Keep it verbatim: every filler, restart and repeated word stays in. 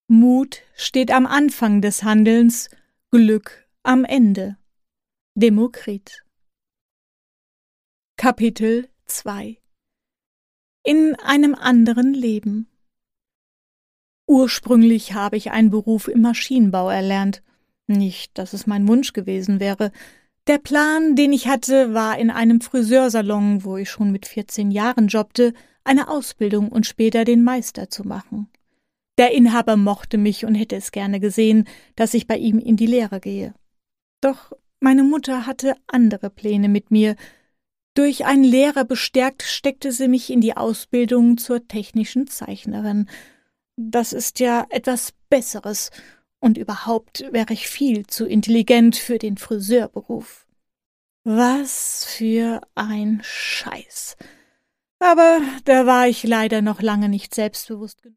Mut steht am Anfang des Handelns, Glück am Ende. Demokrit. Kapitel zwei. In einem anderen Leben. Ursprünglich habe ich einen Beruf im Maschinenbau erlernt. Nicht, dass es mein Wunsch gewesen wäre. Der Plan, den ich hatte, war, in einem Friseursalon, wo ich schon mit vierzehn Jahren jobbte, eine Ausbildung und später den Meister zu machen. Der Inhaber mochte mich und hätte es gerne gesehen, dass ich bei ihm in die Lehre gehe. Doch meine Mutter hatte andere Pläne mit mir. Durch einen Lehrer bestärkt, steckte sie mich in die Ausbildung zur technischen Zeichnerin. Das ist ja etwas Besseres, und überhaupt wäre ich viel zu intelligent für den Friseurberuf. Was für ein Scheiß. Aber da war ich leider noch lange nicht selbstbewusst genug.